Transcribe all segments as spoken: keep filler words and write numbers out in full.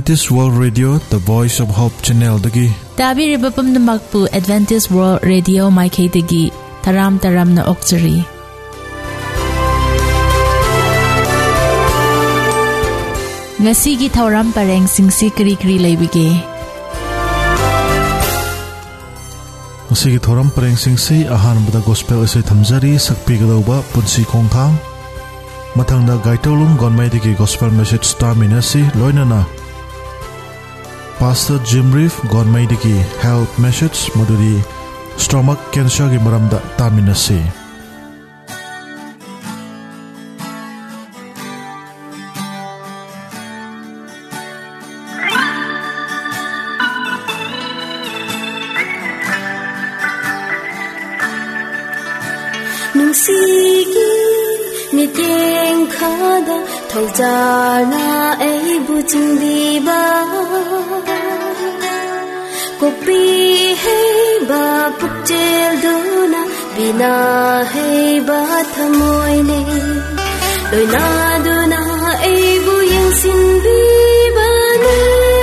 Adventist World Radio, the Voice of Hope Channel dagi. Tabi ribabam na magpu Adventist World Radio Maikay dagi taram taram na okchari. Ngasigi thawram pareng singsi kri kri laibige. Ngasigi thawram pareng singsi ahan bada gospel isay thamjari sakpi gadawba punsi kongthang. Mathang na gaitolung gonmay digi gospel message star minasi loinana. Pastor Jim Reef gonmay digi health message maduri stomach cancer gi maramda taminasi. Nungsigi ni teng khada thaujar na ai bu chingdi ba kopi hey ba pukchel dona bina hey ba thamoy ne loina dona ai bu yang sin bi ba ne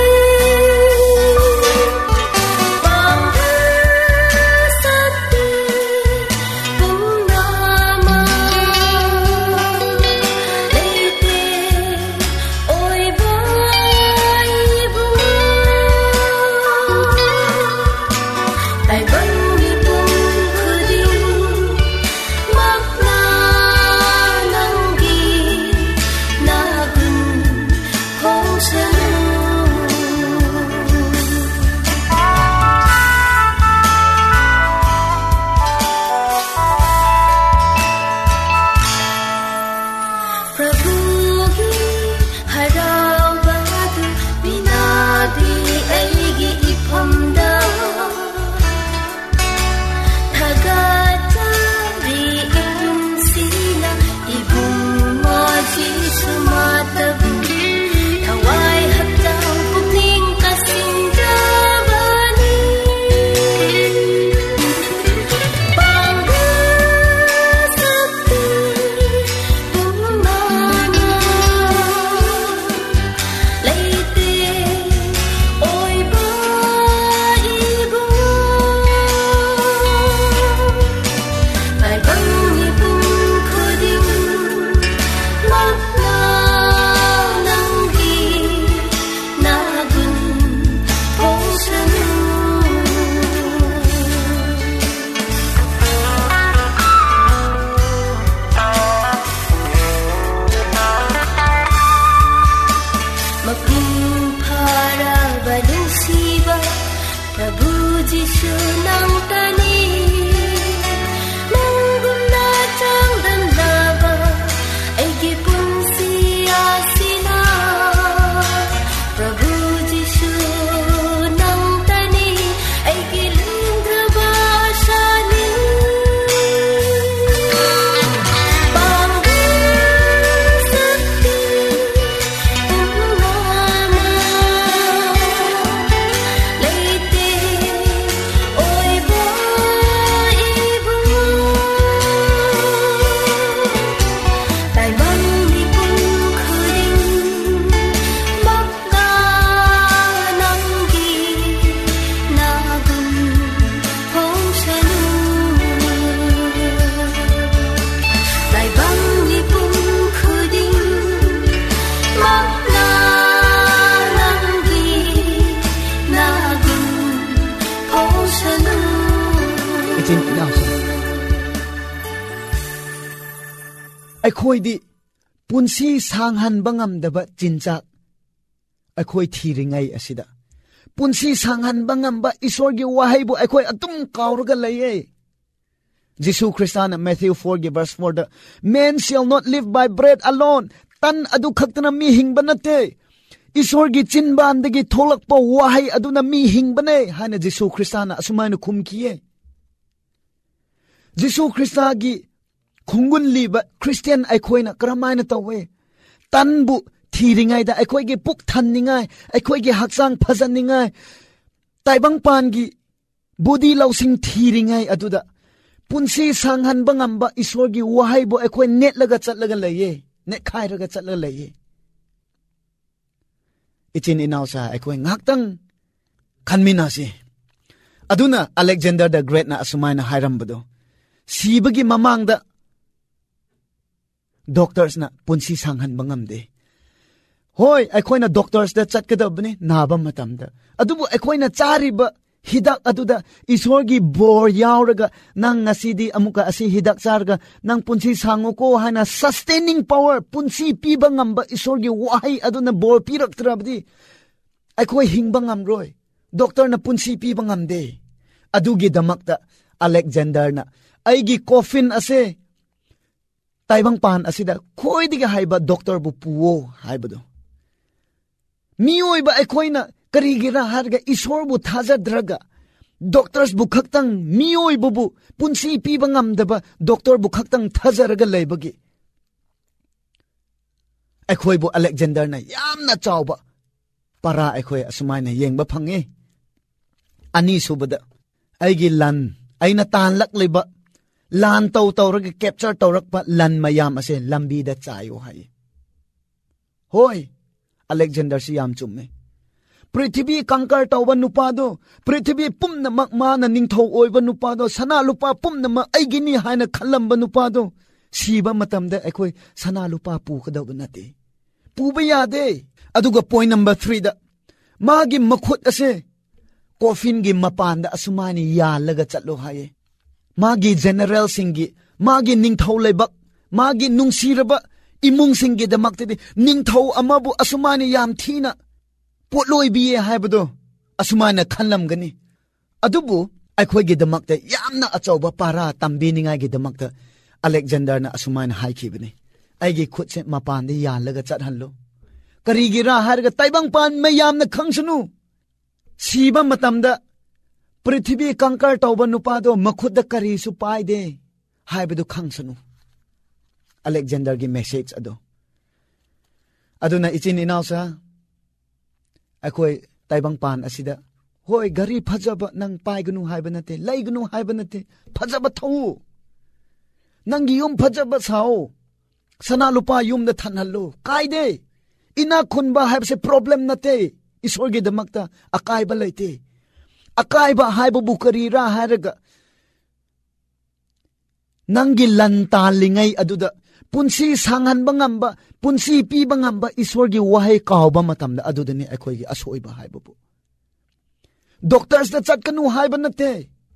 ai khoi di punsi sang han bangam daba chinchak ai khoi thi ringai asida punsi sang han bangam ba isor gi wahai bu ai khoi atum kauraga laye Jesu Christana Matthew four verse four the man shall not live by bread alone tan adu khaktana mi hingba nate isor gi chinba andagi tholak pa wahai aduna mi hingba ne hana Jesu Christana asumana khum kiye Jesu Christa gi khungun liba Christian ai khoina karamaina tawe tanbu thiringai da ai khoi gi puk thanningai ai khoi gi haksang phajanningai taibang pan gi body lausing thiringai aduda punsi sanghan bangamba isor gi wahai bo ai khoi net laga chat laga laye net khai laga chat laga laye Ichin inaw sa ako'y ngaktang kanmina si. Aduna Alexander the Great na asumay na hayrambado. Sibagi mamangda doctors na punsi sanghan bangamde. Hoy, ako'y na doctors da chat kadab ni nabam matamda. Adubo ako'y na tsari ba hidak aduda isorgi bor yauraga nang ngasidi amuka asi hidak sarga nang punsi sango ko hana sustaining power punsi piba ngamba isorgi wahay aduna bor pirak trabdi. Ako'y hingba ngamroy. Doctor na punsi piba ngamde. Adugi damakta Alexander na aigi coffin ase taibang pan asida koy diga haiba doctor bu puwo haibado. Miyoy ba ako'y na karigira harga isor bu thazadraga doctors bu khaktang miyoy bubu punsi piba ngamdaba doctor bu khaktang thazaraga leibagi. Ako'y bu Alexander na yamna chawba para ako'y asumay na yengba phange. Ani subada aigi lan ay natanlak liba lan taw taw rag capture tawrak pa lan mayam ase lambi da chayo hay. Hoy Alexander siyam chumme. Prithibi kangkar tawban nupado prithibi pum na makma na ningthaw oiba nupado sana lupa pum na ma aigi ni haina khalamba nupado siba matamda akoy sana lupa pu kadaw nate. Puba yade. Aduga point number three da magi makhut ase coffin gi mapanda asumani yalaga chatlo haye. Magi general singi magi ningthaw leibak magi nungsiraba imung singi damakte ningthaw amabu asumani yam thina potloi biye haibado asumana khanlam gani. Adubu akhoi gi damakte yamna achauba para tambiningai gi damakte Alexander na asumana haikibani. Aigi khutse mapande yalaga chathanlo. Karigira harga taibang pan mayam na khangsunu. Siba matamda Prithibi kankar tawba nupado makhudda kari su paide haibadu khangsanu. Alexander gi message ado. Aduna ichin inaw sa ako'y taibang pan asida. Hoy gari phajaba nang paigunu haiba nate laigunu haiba nate phajaba thaw. Nang giyum phajaba sao. Sana lupa yum na thanhallo. Kaide ina khunba haibse problem nate. Isorgi damakta akay ba laite. Akay ba haiba bukari ra haraga. Nanggi lantalingay aduda. Punsi sangan bangamba. Punsi pi bangamba. Isorgi wahay kaw ba matamda. Aduda ni akoy gi asoy ba haiba po. Doctors na chat kanu haiba nate.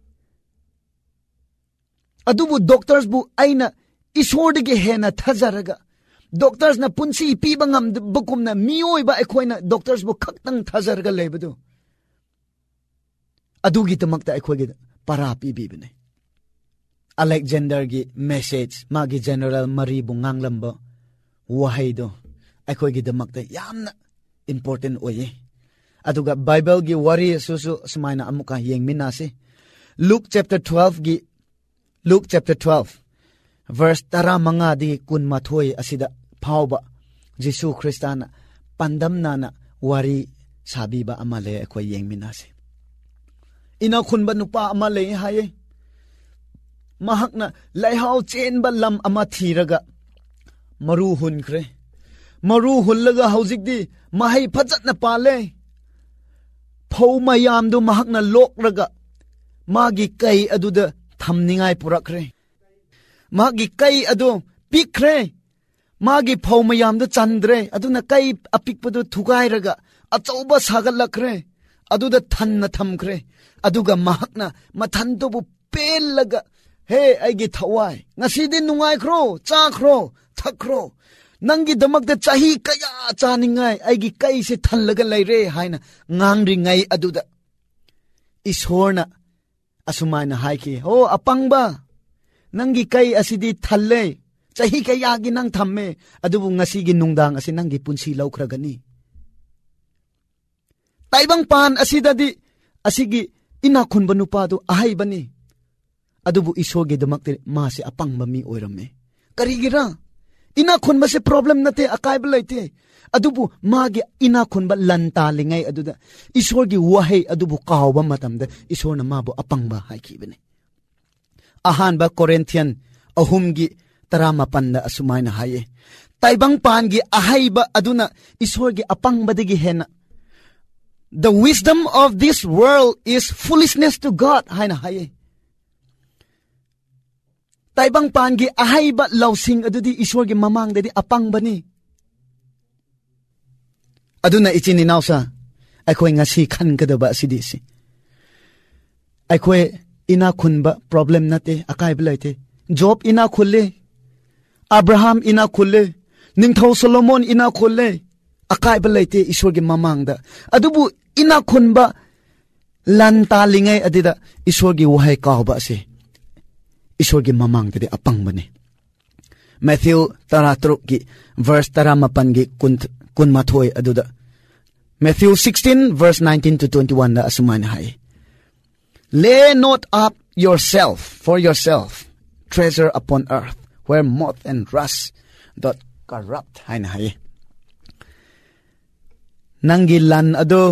Adubu doctors bu ay na isordi gi hena thazaraga. Doctors na punsi piba ngam bukum na miyoy ba akoy na doctors bu khaktang thazarga leibado. Adugi tamakta akoy gi para pibibine. Alexander gi message magi general mari bu nganglamba wahay do akoy gi tamakta yamna important oye. Aduga Bible gi wari susu sumayna amuka yengmin nasi. Luke chapter twelve gi Luke chapter twelve verse tara manga di kun mathoy asida phawba Jesu Christana pandam nana wari sabiba amale akoy yengminase. Ina khunba nupa amale haye mahakna laihaw chen ba lam ama thiraga maru hunkre maru hullaga hauzik di mahai phajat na pale phau mayam do mahakna lokraga magi kai aduda thamningai purakre magi kai adu pikre magi phau mayam do chandre aduna kai apikpadu thugairaga achauba sagalakre aduda thanna thamkre aduga mahakna mathanto bu pelaga he aigi thawai ngasi din nungai khro cha khro thakro nangi damak da chahi kaya chaningai aigi kai se thallaga leire haina ngangri ngai aduda ishorna asumana haiki ho apangba nangi kai asidi thalle chahi kaya gi nang thamme adubu ngasi gi nungdang asi nangi punsi laukragani taibang pan asida di asigi ina khunba nupa do ahai bani adubu isoge damakte ma se apang mami oirame karigira ina khunba se problem nate akai balaite adubu mage ina khunba lanta lingai aduda isorgi wahai adubu kawba matamda isorna mabu apangba haikibene ahanba Corinthian ahumgi tarama panda asumaina haye taibang pangi ahaiba aduna isorgi apangbadigi hena the wisdom of this world is foolishness to God haina haye taibang pan gi ahaiba lausing adudi Ishwar gi mamang dadi apang bani aduna ichini nausa akhoi ngasi khan kadaba asidi si akhoi ina khunba problem nate akai belaite Job ina khulle Abraham ina khulle Ningthau Solomon ina khulle akai belaite Ishwar gi mamang da adubu ina khunba lan ta lingai adida Ishwar gi wahai kawba se Ishwar gi mamang de apang bani Matthew taratruk gi verse taramapan gi kun kun mathoi aduda Matthew sixteen verse nineteen to twenty-one da asuman hai lay not up yourself for yourself treasure upon earth where moth and rust doth corrupt hain hai nangi lan ado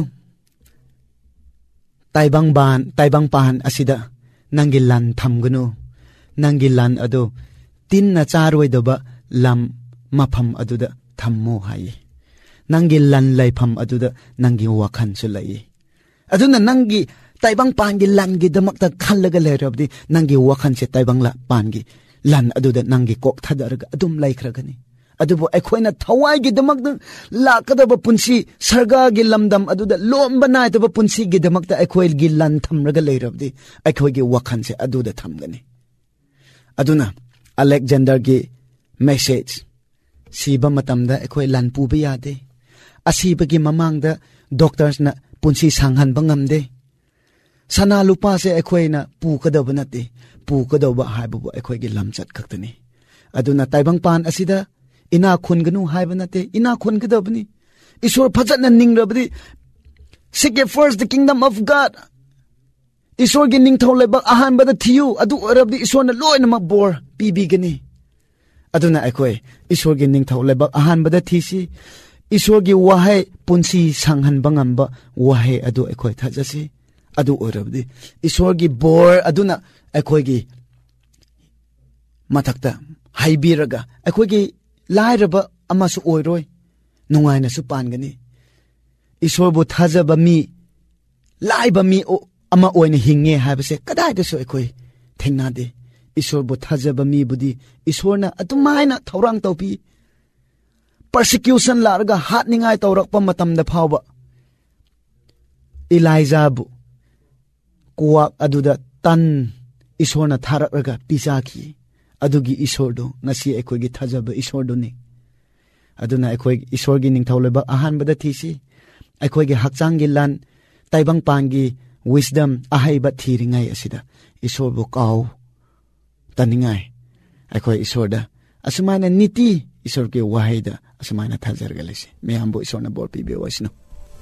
taibang ban taibang pan asida nangi lan thamgunu nangi lan ado tin na charoi doba lam mapham aduda thammo hai nangi lan laipham aduda nangi wakhan chu lai aduna nangi taibang pan gi lan gi damak ta khallaga lerabdi nangi wakhan se taibang la pan gi lan aduda nangi kok thadaraga adum laikhragani adubo ekhoina thawai gi damak la kadaba punsi sarga gi lamdam aduda lomba nai to punsi gi damak ta ekhoi gi lan thamraga lerabdi ekhoi gi wakhan se aduda thamgani aduna Alexander gi message siba matamda ekhoi lan pu ba yade asiba gi mamangda doctors na punsi sanghan bangamde sana lupa se ekhoi na pu kadaba nate pu kadaba haibu ekhoi gi lamchat khaktani aduna taibang pan asida ina khun ganu haiba nate ina khun kadabani Ishwar phajatna ningrabdi seek ye first the kingdom of God Ishwar gi ningthau lebak ahan bada thiu adu arabdi Ishwar na loina ma bor pibigani aduna ekhoi Ishwar gi ningthau lebak ahan bada thisi Ishwar gi wahai punsi sanghan bangamba wahai adu ekhoi thajasi adu arabdi Ishwar gi bor aduna ekhoi gi mathakta haibiraga ekhoi gi lairaba amasu oiroi nungaina su pangani Ishwar bu thajaba mi laiba mi o ama oina hinge habase kadai da so ekhoi thengna de Ishwar bu thajaba mi budi Ishwar na atumaina thorang tawpi persecution larga hat ningai tawrak pa matam da phawba Elijah bu kuwak aduda tan Ishwar na tharakraga pisaki adugi Ishwar do ngasi ekhoi gi thajaba Ishwar do ni aduna ekhoi Ishwar gi ningthau lebak ahan bada thisi ekhoi gi hakchang gi lan taibang pan gi wisdom ahaiba thiringai asida Ishwar bu kaw taningai ekhoi Ishwar da asmaina niti Ishwar ke wahaida asmaina thajar galese meyambo Ishwar na bor pi be wasno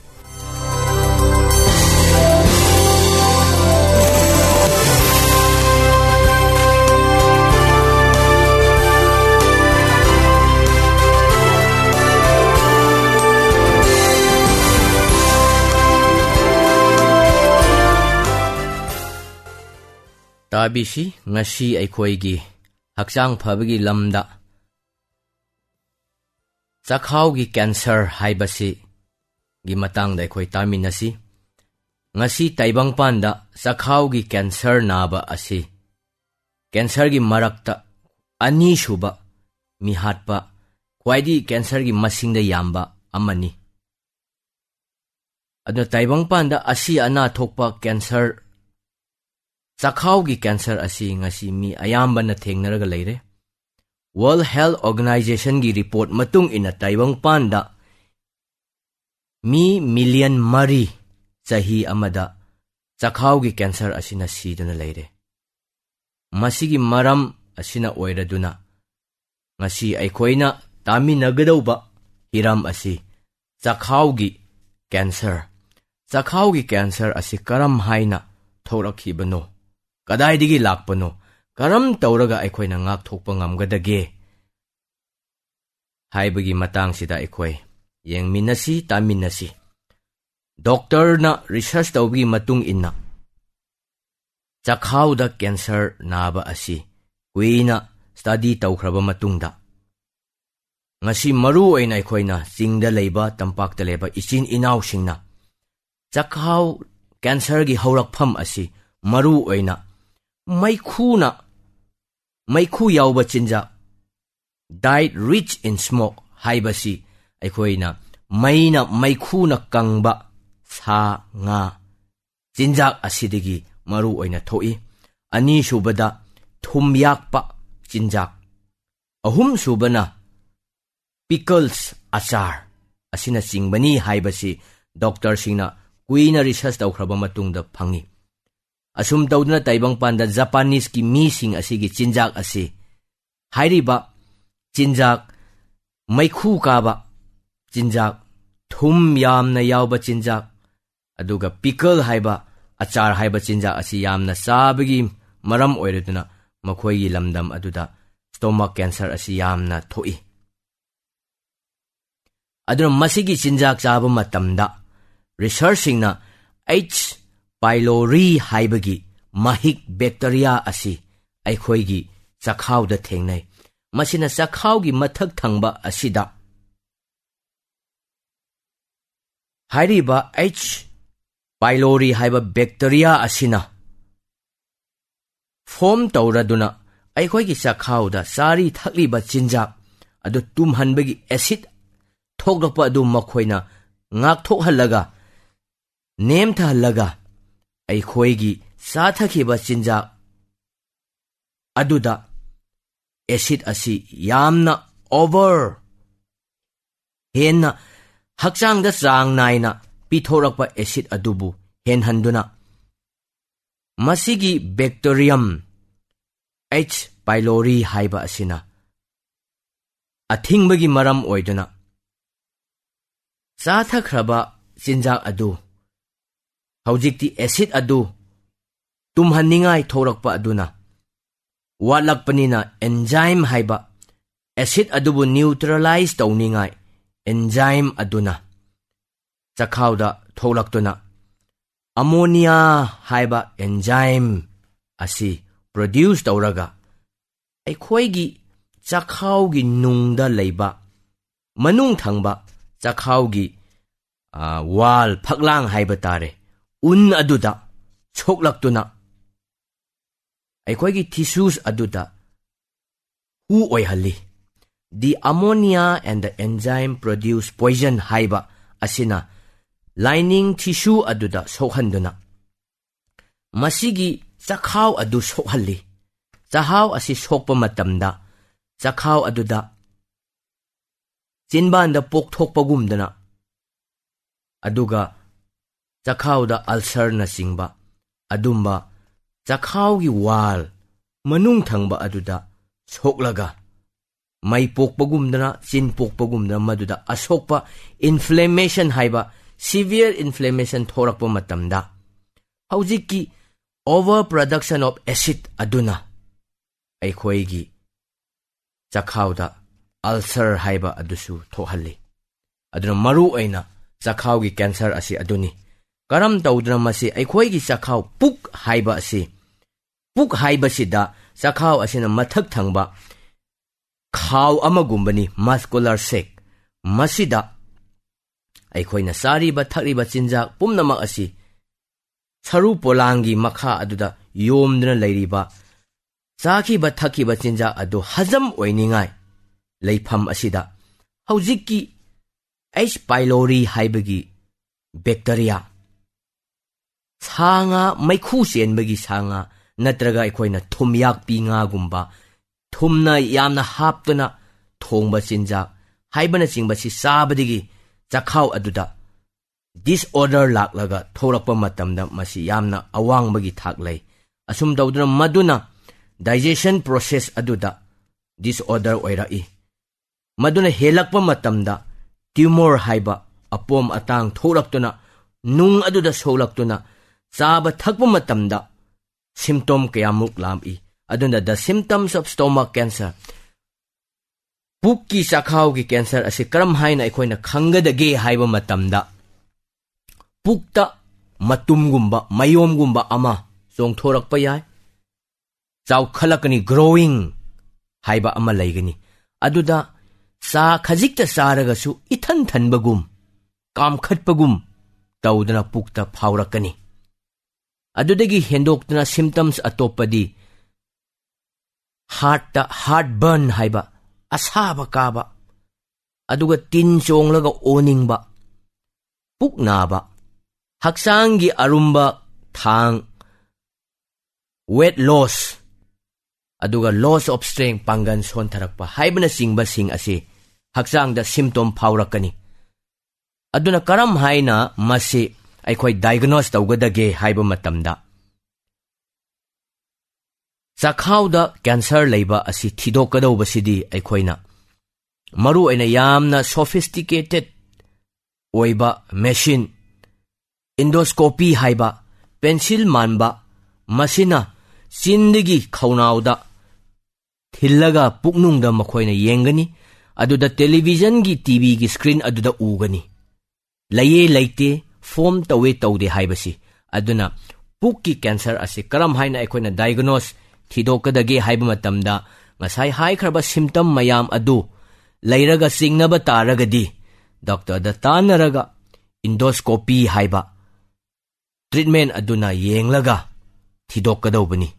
Tabisi ngasi aikhoi gi hakchang phabagi lamda chakhau gi cancer haibasi gi matangda aikhoi taminasi ngasi taibang panda chakhau gi cancer naba asi cancer gi marakta ani shuba mi hatpa khwaidi cancer gi masingda yamba amani adna taibang panda asi ana thokpa cancer chakhau gi cancer asi ngasi mi ayamba na thengnaraga leire World Health Organization gi report matung ina taibang panda mi million mari chahi amada chakhau gi cancer asina siduna leire masigi maram asina oiraduna ngasi aikhoina tami nagadauba hiram asi chakhau gi cancer chakhau gi cancer asi karam haina thorakhibano kadai digi lakpano karam tauraga aikhoina ngak thokpa ngamgadage haibagi matang sida aikhoi yengminasi taminasi doctor na research tawgi matung inna chakhau da cancer naba asi kuina study tawkhraba matungda ngasi maru oina aikhoina chingda leiba tampakta leba ichin inaw singna Chakhau cancer gi haurakpham asi maru oina maikhuna maikhu yawba chinja diet rich in smoke haibasi aikhoina maina maikhuna kangba sa nga chinjak asidigi maru oina thoi ani subada thum yakpa chinjak ahum subana pickles achar asina singbani haibasi doctor singna kuina research tawkhraba matungda phangi asum tawduna taibang panda Japanese ki mi sing asigi chinjak asi hairiba chinjak maikhu kaba chinjak thum yamna yawba chinjak aduga pickle haiba achar haiba chinjak asi yamna sabagi maram oireduna makhoi lamdam aduda stomach cancer asi yamna thoi aduna masigi chinjak chaba matamda researching na H pylori haibagi mahik bacteria asi aikhoi gi chakhau da thengnai masina chakhau gi mathak thangba asida hairiba H pylori haiba bacteria asina form tawraduna aikhoi gi chakhau da sari thakliba chinjak adu tumhanbagi acid thokrakpa adu makhoina ngak thokhalaga nem thalaga aikhoi gi sa thakhiba chinjak aduda acid asi yamna over henna hakchang da chang naina pithorakpa acid adubu hen handuna masigi bacterium H pylori haiba asina athingbagi maram oiduna sa thakhraba chinjak adu haujikti acid adu tumhanningai thorakpa aduna walakpanina enzyme haiba acid adubu neutralize tawningai enzyme aduna chakhauda tholaktuna ammonia haiba enzyme asi produce tawraga aikhoigi chakhaugi nungda leiba manung thangba chakhaugi uh, wal phaklang haiba tare un aduda choklaktuna aikhoigi tissues aduda hu oihalli the ammonia and the enzyme produce poison haiba asina lining tissue aduda sokhanduna masigi chakhau adu sokhalli chahau asi sokpa matamda chakhau aduda chinbanda pokthokpagumdana aduga chakhauda ulcer na singba adumba chakhaugi wal manung thangba aduda soklaga mai pokpagumdana chin pokpagumdana maduda asokpa inflammation haiba severe inflammation thorakpa matamda haujiki overproduction of acid aduna aikhoigi chakhauda ulcer haiba adusu thohalli aduna maru aina chakhaugi cancer asi aduni karam tawduna masi aikhoigi chakhau puk haiba asi puk haiba sida chakhau asina mathak thangba khaw amagumbani muscular sac masida aikhoina sariba thakriba chinjak pumnamak asi saru polangi makha aduda yomduna leiriba chakhiba thakhiba chinjak adu hazam oiningai leifam asida haujikki H pylori haibagi bacteria sanga maikhu senbagi sanga natraga aikhoina thumyak pinga gumba thumna yamna haptuna thongba chinjak haibana chingbasi sabadigi chakhau aduda disorder laklaga thorakpa matamda masi yamna awangbagi thaklei asum dawduna maduna digestion process aduda disorder oirai maduna helakpa matamda tumor haiba apom atang thoraktuna nung aduda solaktuna chaba thakpa matamda symptom kayamuk lam'i aduna the symptoms of stomach cancer pukki chakhaugi cancer ase karam haina aikhoina khangadage haiba matamda pukta matumgumba mayomgumba ama chongthorakpa yai chawkhalakani growing haiba ama leigani aduda sa khajikta saragasu ithan thanbagum kamkhatpagum tawdana pukta phaurakani. Adudagi hendoktuna symptoms atopadi heart ta heartburn haiba, asaba kaba, aduga tin chonglaga oningba, puknaba, haksangi arumba thang, weight loss, aduga loss of strength panggan sontharakpa haibana singba sing ase haksangda symptom phaurakani. Aduna karam haina masi aikhoi diagnose tawgadage haiba matamda chakhauda cancer leiba asi thidokadobasidi aikhoina maru aina yamna sophisticated oiba machine endoscopy haiba pencil manba masina chindigi khaunauda thillaga puknungda makhoina yengani aduda television gi tv gi screen aduda ugani laye laite form tawe tawde haibasi aduna pukki cancer ase karam haina aikhoina diagnose thidokadage haiba matamda ngasai hai kharba symptom mayam adu lairaga singnaba taragadi doctor da tanaraga endoscopy haiba treatment aduna yenglaga thidokadobani.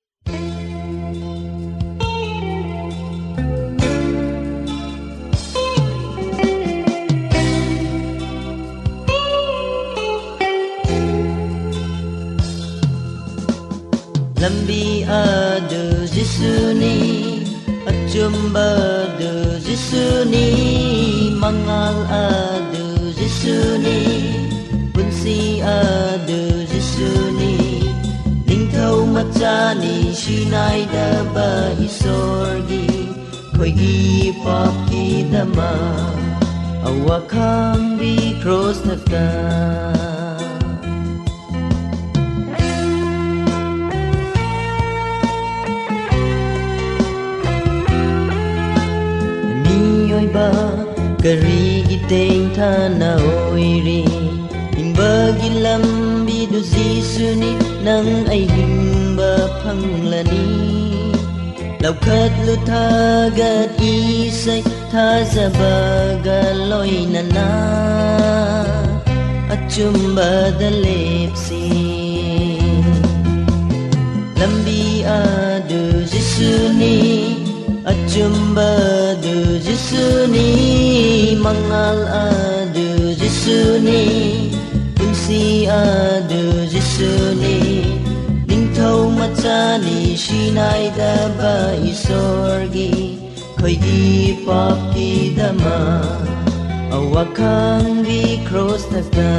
Lambi adu Jisuni, Achumba adu Jisuni, Mangal adu Jisuni, Punsi adu Jisuni, Lingthau Machani Shinai Daba Isorgi, Koigi Poki Dama, Awakang Bi Cross Taka. Ba kari giteng thana oiri imba gilam bidu jisuni nang ai himba phanglani laukhat luthagat isai thazaba galoinana achumba dalepsi lambi adu jisuni Achumba adu Jisuni, Mangal adu Jisuni, Punsi adu Jisuni, Lingthau Machani Shinai Daba Isorgi, Koigi Poki Dama, Awakang Bi Cross Taka.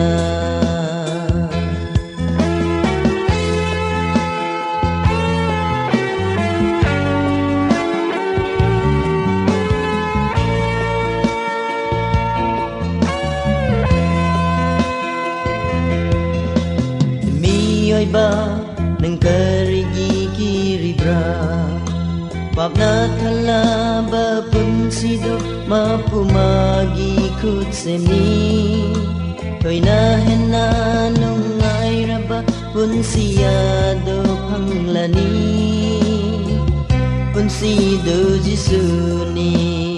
Ba nang karigi kiribra Pagna thala ba punsido mapumagi kutsemi Koina henna nungai raba punsiyado panglani Punsido Jisuni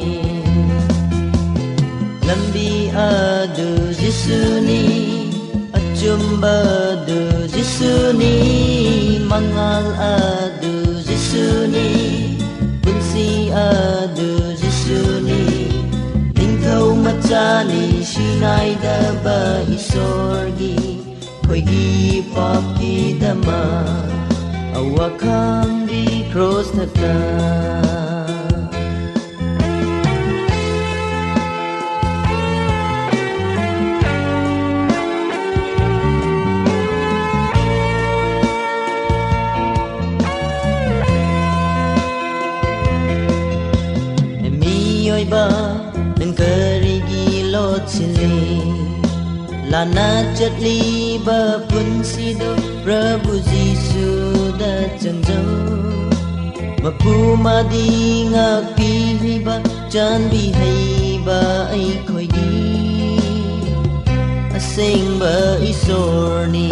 Lambi adu Jisuni Achumba adu Jisuni, Mangal adu Jisuni, Punsi adu Jisuni, Lingthau Machani Shinai Daba Isorgi, Koigi Poki Dama, Awakang Bi Cross Taka. Ba nang karigi lot sili lana chatli ba punsido Prabhu Jisu da changjau mapuma di ngakpi ba chan bi hai ba ai khoigi asing ba isorni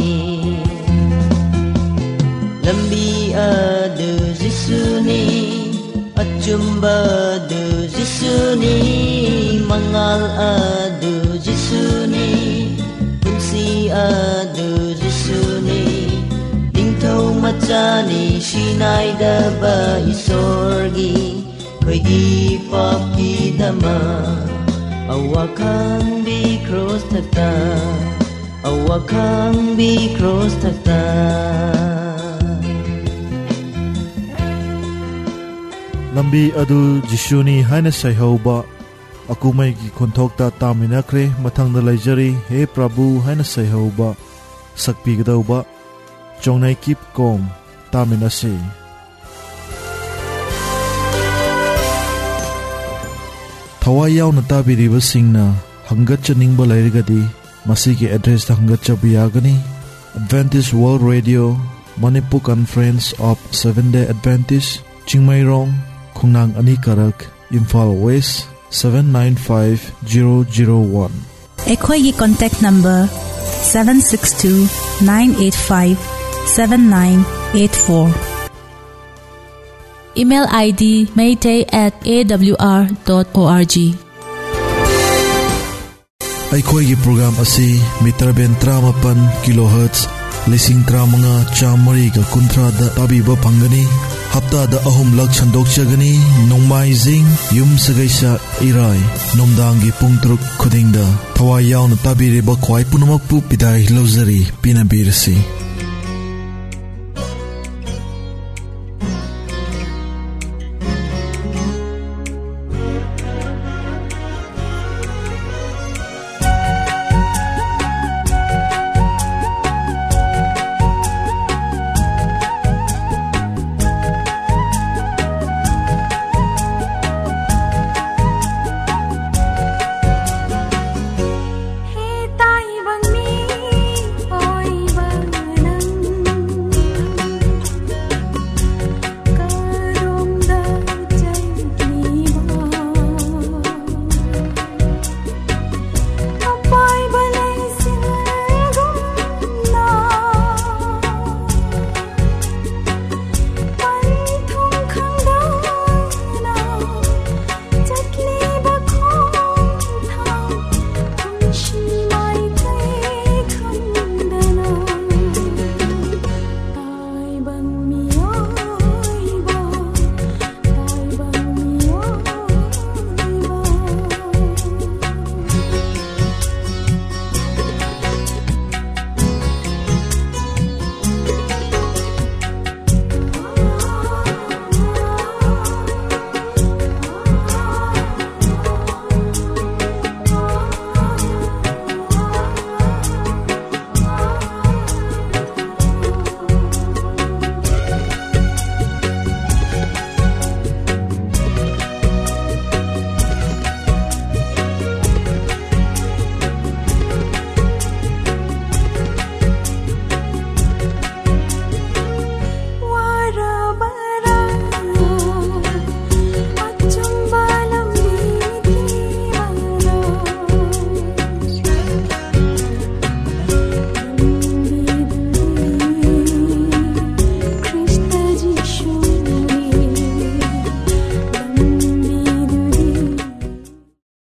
lambi adu Jisuni Achumba adu Jisuni, Mangal adu Jisuni, Punsi ꯅꯥꯅꯤ ꯁꯤꯅꯥꯏꯗꯕ ꯏꯁꯣꯔꯒꯤ ꯑꯩꯈꯣꯏꯒꯤ ꯄꯥꯞꯀꯤꯗꯃꯛ ꯑꯋꯥꯈꯪꯕꯤ cross ꯊꯛꯇ ꯑꯋꯥꯈꯪꯕꯤ cross ꯊꯛꯇ ꯂꯝꯕꯤ ꯑꯗꯨ ꯖꯤꯁꯨꯅꯤ ꯍꯥꯏꯅ ꯁꯩꯍꯧꯕ ꯑꯀꯨꯃꯩꯒꯤ ꯈꯣꯟꯊꯣꯛꯇ ꯇꯥꯃꯤꯟꯅꯈ꯭ꯔꯦ ꯃꯊꯪꯗ ꯂꯩꯖꯔꯤ ꯍꯦ ꯄ꯭ꯔꯚꯨ ꯍꯥꯏꯅ ꯁꯩꯍꯧꯕ ꯁꯛꯄꯤꯒꯗꯧꯕ ꯆꯣꯡꯅꯩ keep ꯀꯣꯝ ꯇꯥꯃꯤꯟꯅꯁꯤ ꯊꯋꯥꯏ ꯌꯥꯎꯅ ꯇꯥꯕꯤꯔꯤꯕꯁꯤꯡꯅ ꯍꯪꯒꯠꯆꯅꯤꯡꯕ ꯂꯩꯔꯒꯗꯤ ꯃꯁꯤꯒꯤ ꯑꯦꯗ꯭ꯔꯦꯁꯇ ꯍꯪꯒꯠꯆꯕ ꯌꯥꯒꯅꯤ Adventist world radio Manipur conference of seven day Adventist Chingmeirong ꯈꯣꯡꯅꯥꯡ Ani Karak Imphal west seven nine five zero zero one ꯑꯩꯈꯣꯏꯒꯤ contact number seven six two nine eight five seven nine eight four email I D maytay at a w r dot org ꯑꯩꯈꯣꯏꯒꯤ program ꯑꯁꯤ ꯃꯤꯇꯔ ꯕꯦꯟ ꯇꯔꯥꯃꯥꯄꯟ ꯀꯤꯂꯣꯍꯔꯠꯖ ꯂꯤꯁꯤꯡ ꯇꯔꯥꯃꯉꯥ ꯆꯥꯝꯃꯔꯤꯒ ꯀꯨꯟꯊ꯭ꯔꯥꯗ ꯇꯥꯕꯤꯕ ꯐꯪꯒꯅꯤ ꯍꯞꯇꯥꯗ ꯑꯍꯨꯝꯂꯛ ꯁꯟꯗꯣꯛꯆꯒꯅꯤ ꯅꯣꯡꯃꯥꯏꯖꯤꯡ ꯌꯨꯝꯁꯀꯩꯁ ꯏꯔꯥꯏ ꯅꯨꯡꯗꯥꯡꯒꯤ ꯄꯨꯡ ꯇꯔꯨꯛ ꯈꯨꯗꯤꯡꯗ ꯊꯋꯥꯏ ꯌꯥꯎꯅ ꯇꯥꯕꯤꯔꯤꯕ ꯈ꯭ꯋꯥꯏ ꯄꯨꯝꯅꯃꯛꯄꯨ ꯄꯤꯗꯥꯏ ꯂꯧꯖꯔꯤ ꯄꯤꯅꯕꯤꯔꯁꯤ